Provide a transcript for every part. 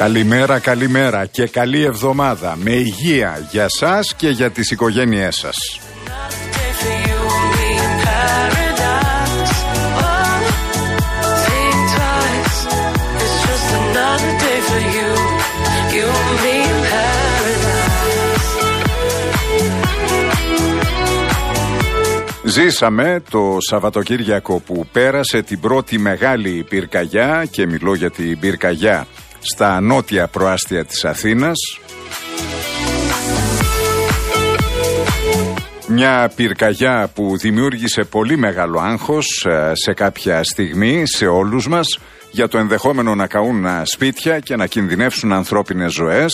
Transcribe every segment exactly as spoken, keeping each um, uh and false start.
Καλημέρα, καλημέρα και καλή εβδομάδα με υγεία για σας και για τις οικογένειές σας. Ζήσαμε το Σαββατοκύριακο που πέρασε την πρώτη μεγάλη πυρκαγιά, και μιλώ για την πυρκαγιά στα νότια προάστια της Αθήνας. Μια πυρκαγιά που δημιούργησε πολύ μεγάλο άγχος σε κάποια στιγμή σε όλους μας για το ενδεχόμενο να καούν σπίτια και να κινδυνεύσουν ανθρώπινες ζωές.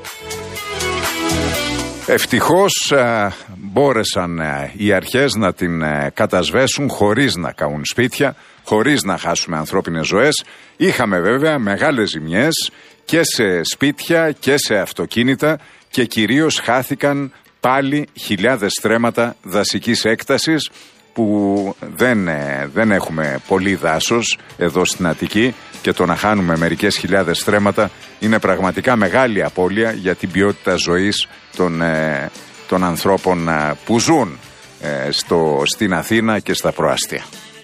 Ευτυχώς α, μπόρεσαν α, οι αρχές να την α, κατασβέσουν χωρίς να καούν σπίτια, χωρίς να χάσουμε ανθρώπινες ζωές. Είχαμε βέβαια μεγάλες ζημιές και σε σπίτια και σε αυτοκίνητα και κυρίως χάθηκαν πάλι χιλιάδες στρέμματα δασικής έκτασης, που δεν, ε, δεν έχουμε πολύ δάσος εδώ στην Αττική, και το να χάνουμε μερικές χιλιάδες στρέμματα είναι πραγματικά μεγάλη απώλεια για την ποιότητα ζωής των, ε, των ανθρώπων ε, που ζουν ε, στο, στην Αθήνα και στα προάστια.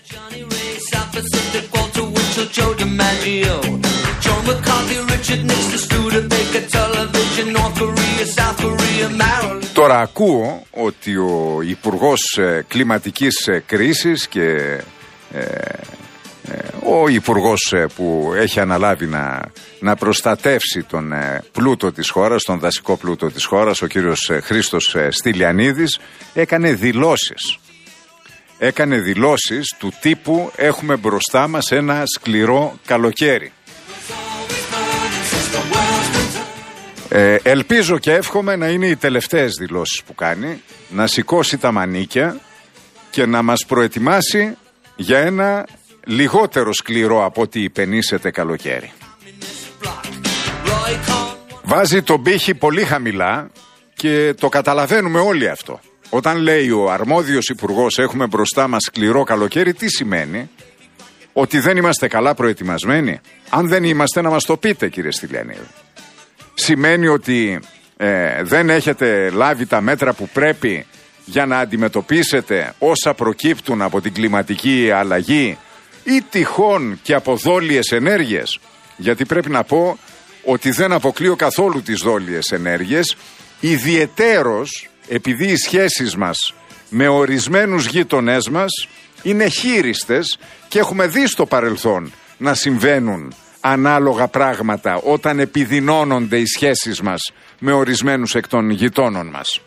Τώρα ακούω ότι ο Υπουργός Κλιματικής Κρίσης και ε, ε, ο Υπουργός που έχει αναλάβει να, να προστατεύσει τον ε, πλούτο της χώρας, τον δασικό πλούτο της χώρας, ο κύριος Χρήστος Στυλιανίδης, έκανε δηλώσεις. Έκανε δηλώσεις του τύπου «Έχουμε μπροστά μας ένα σκληρό καλοκαίρι». Ε, ελπίζω και εύχομαι να είναι οι τελευταίες δηλώσεις που κάνει, να σηκώσει τα μανίκια και να μας προετοιμάσει για ένα λιγότερο σκληρό από ό,τι υπενήσεται καλοκαίρι. Βάζει τον πύχη πολύ χαμηλά και το καταλαβαίνουμε όλοι αυτό. Όταν λέει ο αρμόδιος υπουργός «έχουμε μπροστά μας σκληρό καλοκαίρι», τι σημαίνει? Ότι δεν είμαστε καλά προετοιμασμένοι? Αν δεν είμαστε, να μας το πείτε, κύριε Στυλιανίδη. Σημαίνει ότι ε, δεν έχετε λάβει τα μέτρα που πρέπει για να αντιμετωπίσετε όσα προκύπτουν από την κλιματική αλλαγή ή τυχόν και από δόλιες ενέργειες? Γιατί πρέπει να πω ότι δεν αποκλείω καθόλου τις δόλιες ενέργειες, ιδιαιτέρως επειδή οι σχέσεις μας με ορισμένους γείτονές μας είναι χείριστες και έχουμε δει στο παρελθόν να συμβαίνουν ανάλογα πράγματα όταν επιδεινώνονται οι σχέσεις μας με ορισμένους εκ των γειτόνων μας.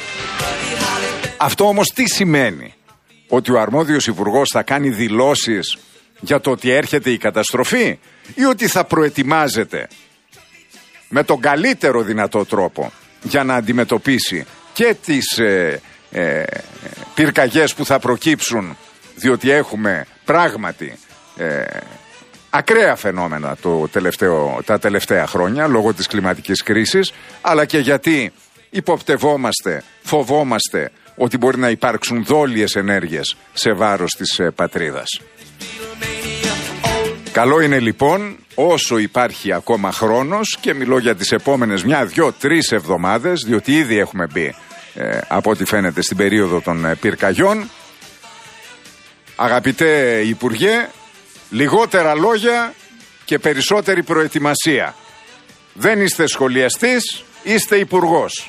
Αυτό όμως τι σημαίνει? Ότι ο αρμόδιος υπουργός θα κάνει δηλώσεις για το ότι έρχεται η καταστροφή, ή ότι θα προετοιμάζεται με τον καλύτερο δυνατό τρόπο για να αντιμετωπίσει και τις ε, ε, πυρκαγιές που θα προκύψουν, διότι έχουμε πράγματι ε, ακραία φαινόμενα το τελευταίο, τα τελευταία χρόνια λόγω της κλιματικής κρίσης, αλλά και γιατί υποπτευόμαστε, φοβόμαστε ότι μπορεί να υπάρξουν δόλιες ενέργειες σε βάρος της ε, πατρίδας. Καλό είναι λοιπόν, όσο υπάρχει ακόμα χρόνος, και μιλώ για τις επόμενες μια, δυο, τρεις εβδομάδες, διότι ήδη έχουμε μπει ε, από ό,τι φαίνεται στην περίοδο των ε, πυρκαγιών, αγαπητέ Υπουργέ, λιγότερα λόγια και περισσότερη προετοιμασία. Δεν είστε σχολιαστής, είστε υπουργός.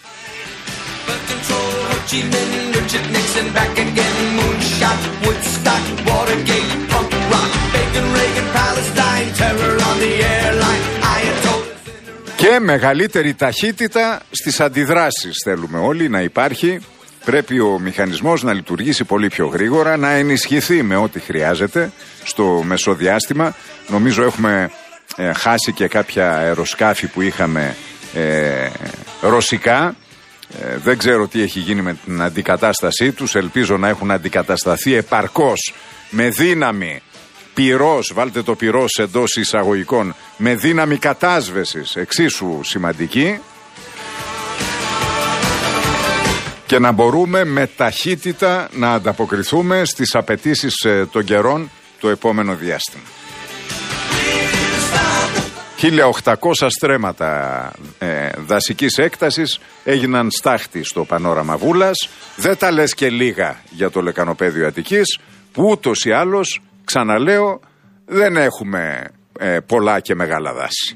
Και μεγαλύτερη ταχύτητα στις αντιδράσεις θέλουμε όλοι να υπάρχει. Πρέπει ο μηχανισμός να λειτουργήσει πολύ πιο γρήγορα, να ενισχυθεί με ό,τι χρειάζεται στο μεσοδιάστημα. Νομίζω έχουμε ε, χάσει και κάποια αεροσκάφη που είχαμε ε, ρωσικά. Ε, δεν ξέρω τι έχει γίνει με την αντικατάστασή τους. Ελπίζω να έχουν αντικατασταθεί επαρκώς με δύναμη πυρός, βάλτε το πυρός εντός εισαγωγικών, με δύναμη κατάσβεσης εξίσου σημαντική, και να μπορούμε με ταχύτητα να ανταποκριθούμε στις απαιτήσεις των καιρών το επόμενο διάστημα. χίλια οκτακόσια στρέμματα ε, δασικής έκτασης έγιναν στάχτη στο πανόραμα Βούλας. Δεν τα λες και λίγα για το λεκανοπέδιο Αττικής, που ούτως ή άλλως, ξαναλέω, δεν έχουμε ε, πολλά και μεγάλα δάση.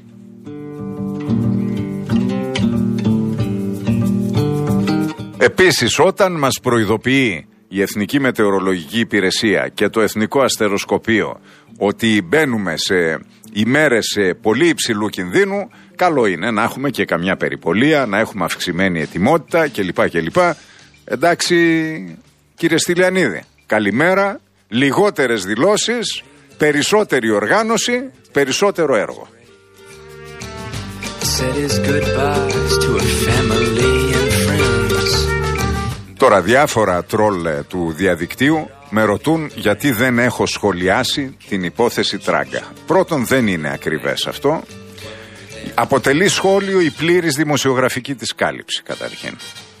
Επίσης, όταν μας προειδοποιεί η Εθνική Μετεωρολογική Υπηρεσία και το Εθνικό Αστεροσκοπείο ότι μπαίνουμε σε ημέρες πολύ υψηλού κινδύνου, καλό είναι να έχουμε και καμιά περιπολία, να έχουμε αυξημένη ετοιμότητα κλπ. κλπ. Εντάξει, κύριε Στυλιανίδη, καλημέρα, λιγότερες δηλώσεις, περισσότερη οργάνωση, περισσότερο έργο. Τώρα διάφορα τρόλ του διαδικτύου με ρωτούν γιατί δεν έχω σχολιάσει την υπόθεση Τράγκα. Πρώτον, δεν είναι ακριβές αυτό. Αποτελεί σχόλιο η πλήρης δημοσιογραφική της κάλυψη καταρχήν.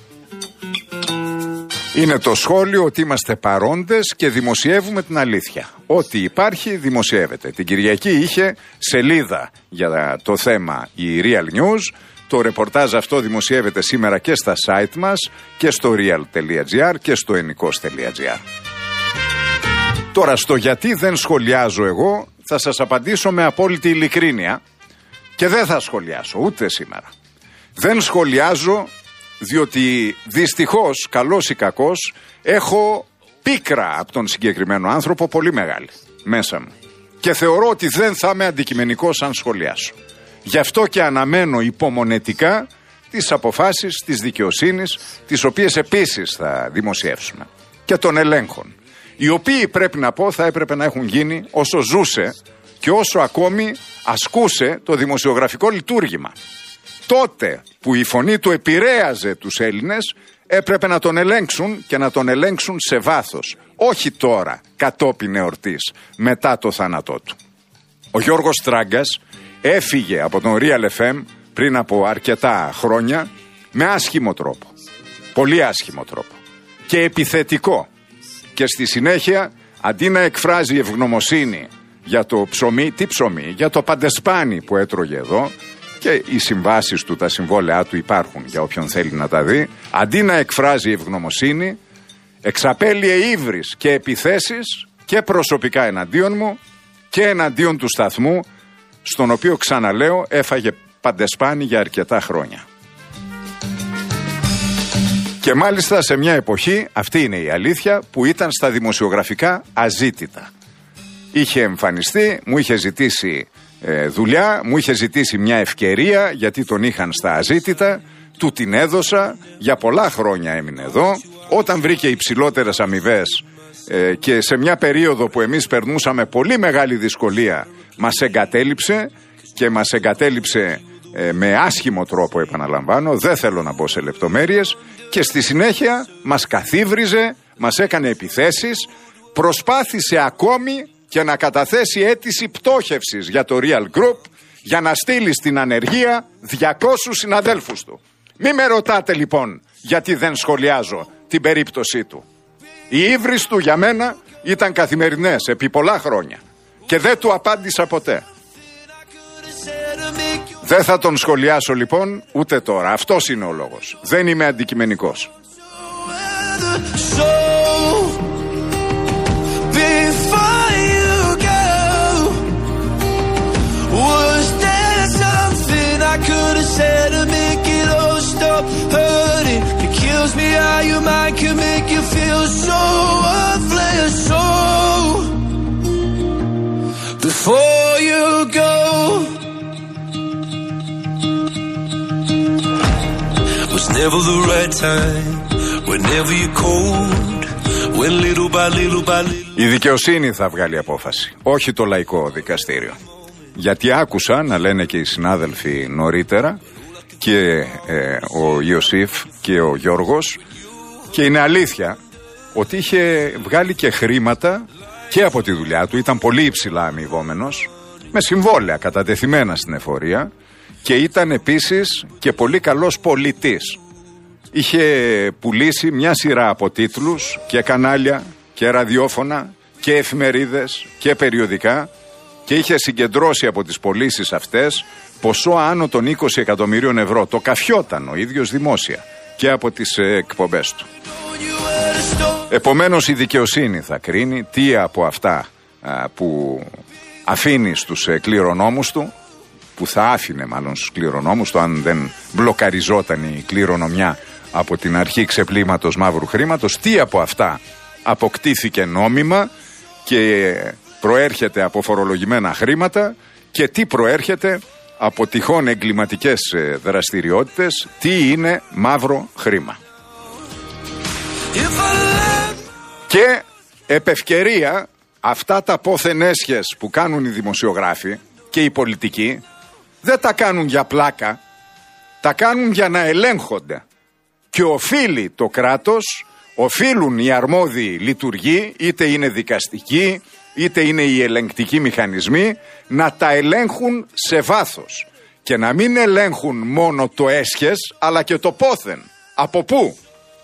Είναι το σχόλιο ότι είμαστε παρόντες και δημοσιεύουμε την αλήθεια. Ό,τι υπάρχει δημοσιεύεται. Την Κυριακή είχε σελίδα για το θέμα η Real News. Το ρεπορτάζ αυτό δημοσιεύεται σήμερα και στα site μας και στο real.gr και στο enikos.gr. Τώρα στο γιατί δεν σχολιάζω εγώ θα σας απαντήσω με απόλυτη ειλικρίνεια και δεν θα σχολιάσω ούτε σήμερα. Δεν σχολιάζω διότι δυστυχώς, καλός ή κακός, έχω πίκρα από τον συγκεκριμένο άνθρωπο πολύ μεγάλη μέσα μου και θεωρώ ότι δεν θα είμαι αντικειμενικός αν σχολιάσω. Γι' αυτό και αναμένω υπομονετικά τις αποφάσεις της δικαιοσύνης, τις οποίες επίσης θα δημοσιεύσουμε, και των ελέγχων, οι οποίοι πρέπει να πω θα έπρεπε να έχουν γίνει όσο ζούσε και όσο ακόμη ασκούσε το δημοσιογραφικό λειτουργήμα. Τότε που η φωνή του επηρέαζε τους Έλληνες, έπρεπε να τον ελέγξουν και να τον ελέγξουν σε βάθος, όχι τώρα κατόπιν εορτής, μετά το θάνατό του. Ο Γιώργος Τράγκας έφυγε από τον Real εφ εμ πριν από αρκετά χρόνια με άσχημο τρόπο, πολύ άσχημο τρόπο και επιθετικό, και στη συνέχεια αντί να εκφράζει ευγνωμοσύνη για το ψωμί, τι ψωμί, για το παντεσπάνι που έτρωγε εδώ, και οι συμβάσεις του, τα συμβόλαιά του υπάρχουν για όποιον θέλει να τα δει, αντί να εκφράζει ευγνωμοσύνη εξαπέλυε ύβρις και επιθέσεις και προσωπικά εναντίον μου και εναντίον του σταθμού, στον οποίο, ξαναλέω, έφαγε παντεσπάνι για αρκετά χρόνια. Και μάλιστα σε μια εποχή, αυτή είναι η αλήθεια, που ήταν στα δημοσιογραφικά αζήτητα. Είχε εμφανιστεί, μου είχε ζητήσει ε, δουλειά, μου είχε ζητήσει μια ευκαιρία γιατί τον είχαν στα αζήτητα, του την έδωσα, για πολλά χρόνια έμεινε εδώ. Όταν βρήκε υψηλότερες αμοιβές ε, και σε μια περίοδο που εμείς περνούσαμε πολύ μεγάλη δυσκολία, μας εγκατέλειψε και μας εγκατέλειψε ε, με άσχημο τρόπο, επαναλαμβάνω, δεν θέλω να μπω σε λεπτομέρειες, και στη συνέχεια μας καθίβριζε, μας έκανε επιθέσεις, προσπάθησε ακόμη και να καταθέσει αίτηση πτώχευσης για το Real Group για να στείλει στην ανεργία διακόσιους συναδέλφους του. Μη με ρωτάτε λοιπόν γιατί δεν σχολιάζω την περίπτωσή του. Οι ύβρις του για μένα ήταν καθημερινές επί πολλά χρόνια και δεν του απάντησα ποτέ. Δεν θα τον σχολιάσω λοιπόν ούτε τώρα. Αυτός είναι ο λόγος. Δεν είμαι αντικειμενικός. Before you go, was never the right time, whenever you're cold, when little by little by little. Η δικαιοσύνη θα βγάλει απόφαση, όχι το λαϊκό δικαστήριο. Γιατί άκουσα να λένε και οι συνάδελφοι νωρίτερα, και ε, ο Ιωσήφ και ο Γιώργος, και είναι αλήθεια ότι είχε βγάλει και χρήματα και από τη δουλειά του, ήταν πολύ υψηλά αμοιβόμενος, με συμβόλαια κατατεθειμένα στην εφορία, και ήταν επίσης και πολύ καλός πολιτής. Είχε πουλήσει μια σειρά από τίτλους και κανάλια και ραδιόφωνα και εφημερίδες και περιοδικά και είχε συγκεντρώσει από τις πωλήσεις αυτές ποσό άνω των είκοσι εκατομμυρίων ευρώ. Το καφιόταν ο ίδιος δημόσια και από τις εκπομπές του. Επομένως η δικαιοσύνη θα κρίνει τι από αυτά α, που αφήνει στους κληρονόμους του, που θα άφηνε μάλλον στους κληρονόμους του αν δεν μπλοκαριζόταν η κληρονομιά από την αρχή ξεπλήματος μαύρου χρήματος, τι από αυτά αποκτήθηκε νόμιμα και προέρχεται από φορολογημένα χρήματα και τι προέρχεται από τυχόν εγκληματικές δραστηριότητες, τι είναι μαύρο χρήμα. Και επ' ευκαιρία αυτά τα πόθεν έσχες που κάνουν οι δημοσιογράφοι και οι πολιτικοί δεν τα κάνουν για πλάκα, τα κάνουν για να ελέγχονται. Και οφείλει το κράτος, οφείλουν οι αρμόδιοι λειτουργοί, είτε είναι δικαστικοί, είτε είναι οι ελεγκτικοί μηχανισμοί, να τα ελέγχουν σε βάθος. Και να μην ελέγχουν μόνο το έσχες, αλλά και το πόθεν. Από πού?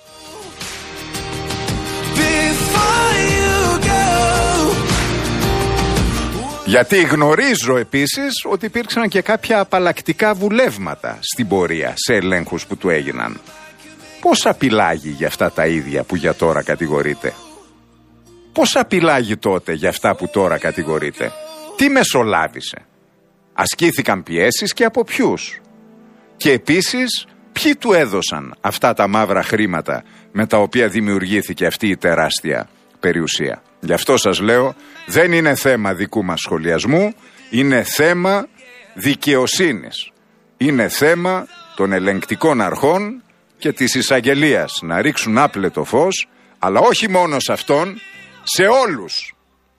Γιατί γνωρίζω επίσης ότι υπήρξαν και κάποια απαλλακτικά βουλεύματα στην πορεία σε ελέγχους που του έγιναν. Πώς απειλάγει για αυτά τα ίδια που για τώρα κατηγορείται? Πώς απειλάγει τότε για αυτά που τώρα κατηγορείται? Τι μεσολάβησε? Ασκήθηκαν πιέσεις και από ποιους? Και επίσης ποιοι του έδωσαν αυτά τα μαύρα χρήματα με τα οποία δημιουργήθηκε αυτή η τεράστια περιουσία? Γι' αυτό σας λέω, δεν είναι θέμα δικού μας σχολιασμού, είναι θέμα δικαιοσύνης. Είναι θέμα των ελεγκτικών αρχών και της εισαγγελίας να ρίξουν άπλετο φως, αλλά όχι μόνο σε αυτόν, σε όλους.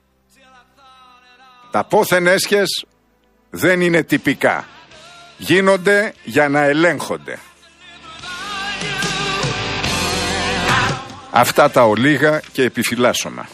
Τα πόθεν έσχες δεν είναι τυπικά. Γίνονται για να ελέγχονται. Αυτά τα ολίγα και επιφυλάσσομαι.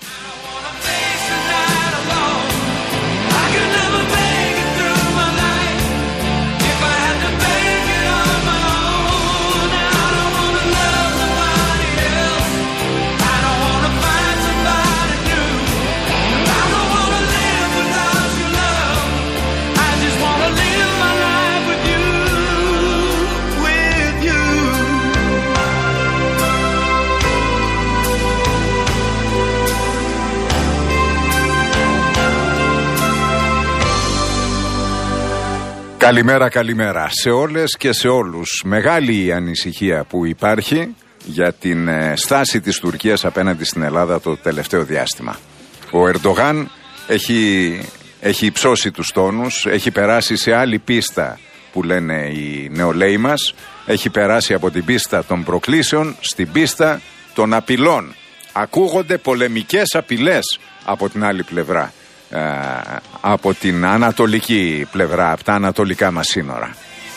Καλημέρα, καλημέρα σε όλες και σε όλους. Μεγάλη η ανησυχία που υπάρχει για την ε, στάση της Τουρκίας απέναντι στην Ελλάδα το τελευταίο διάστημα. Ο Ερντογάν έχει, έχει υψώσει τους τόνους, έχει περάσει σε άλλη πίστα που λένε οι νεολαίοι μας, έχει περάσει από την πίστα των προκλήσεων στην πίστα των απειλών. Ακούγονται πολεμικές απειλές από την άλλη πλευρά. Ε, από την ανατολική πλευρά, από τα ανατολικά μας σύνορα.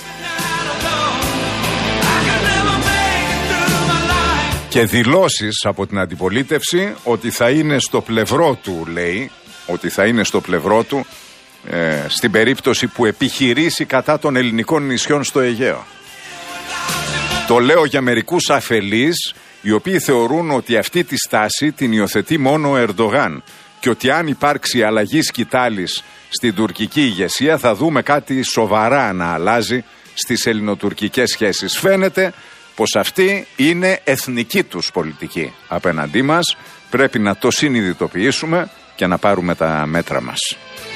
Και δηλώσεις από την αντιπολίτευση ότι θα είναι στο πλευρό του, λέει, ότι θα είναι στο πλευρό του ε, στην περίπτωση που επιχειρήσει κατά των ελληνικών νησιών στο Αιγαίο. Το λέω για μερικούς αφελείς, οι οποίοι θεωρούν ότι αυτή τη στάση την υιοθετεί μόνο ο Ερντογάν και ότι αν υπάρξει αλλαγή σκητάλης στην τουρκική ηγεσία θα δούμε κάτι σοβαρά να αλλάζει στις ελληνοτουρκικές σχέσεις. Φαίνεται πως αυτή είναι εθνική τους πολιτική απέναντί μας. Πρέπει να το συνειδητοποιήσουμε και να πάρουμε τα μέτρα μας.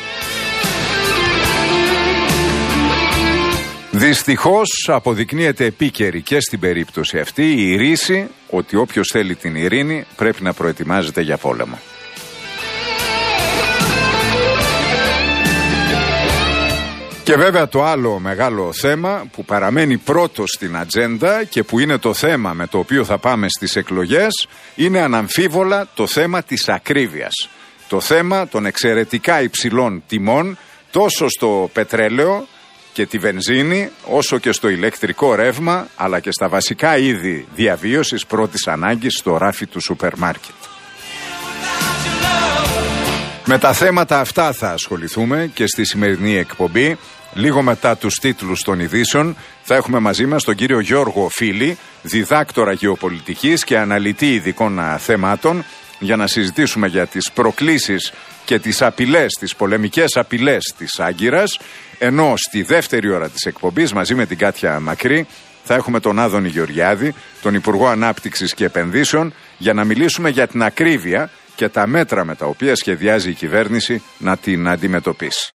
Δυστυχώς αποδεικνύεται επίκαιρη και στην περίπτωση αυτή η ρίση ότι όποιος θέλει την ειρήνη πρέπει να προετοιμάζεται για πόλεμο. Και βέβαια το άλλο μεγάλο θέμα που παραμένει πρώτο στην ατζέντα και που είναι το θέμα με το οποίο θα πάμε στις εκλογές είναι αναμφίβολα το θέμα της ακρίβειας. Το θέμα των εξαιρετικά υψηλών τιμών τόσο στο πετρέλαιο και τη βενζίνη όσο και στο ηλεκτρικό ρεύμα αλλά και στα βασικά είδη διαβίωσης πρώτης ανάγκης στο ράφι του σούπερ μάρκετ. Με τα θέματα αυτά θα ασχοληθούμε και στη σημερινή εκπομπή. Λίγο μετά τους τίτλους των ειδήσεων θα έχουμε μαζί μας τον κύριο Γιώργο Φίλη, διδάκτορα γεωπολιτικής και αναλυτή ειδικών θεμάτων, για να συζητήσουμε για τις προκλήσεις και τις απειλές, τις πολεμικές απειλές της Άγκυρας, ενώ στη δεύτερη ώρα της εκπομπής μαζί με την Κάτια Μακρύ θα έχουμε τον Άδωνη Γεωργιάδη, τον Υπουργό Ανάπτυξης και Επενδύσεων, για να μιλήσουμε για την ακρίβεια και τα μέτρα με τα οποία σχεδιάζει η κυβέρνηση να την αντιμετωπίσει.